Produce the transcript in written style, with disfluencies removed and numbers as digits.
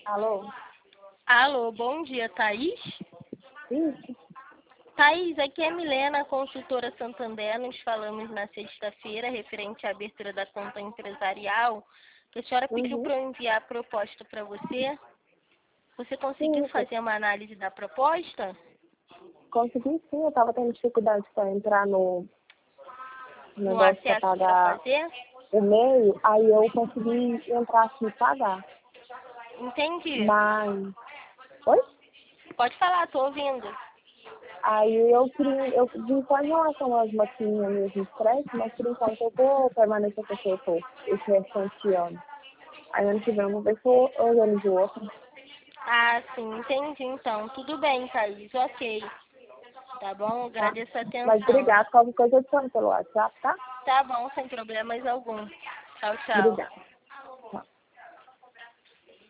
Alô? Alô, bom dia, Thaís? Isso? Thaís, aqui é Milena, consultora Santander. Nos falamos na sexta-feira, referente à abertura da conta empresarial, que a senhora pediu para eu enviar a proposta para você. Você conseguiu Sim, fazer uma análise da proposta? consegui sim, eu tava tendo dificuldade para entrar no No negócio para acesso para pagar fazer? o e-mail, aí eu consegui entrar aqui e pagar. Entendi. Mas. Oi? Pode falar, tô ouvindo. Aí eu vim só em relação às maquininhas mesmo estresse, mas por enquanto eu vou permanecer com o que eu tô, esse restante ano. Aí ano que vem eu vou ver se eu organizo outro. Ah, sim, entendi então. Tudo bem, Thaís, ok. Tá bom? Tá? Agradeço a Mas atenção. obrigado, qualquer coisa eu te chamo pelo WhatsApp, tá? Tá bom, sem problemas algum. Tchau, tchau. Obrigada.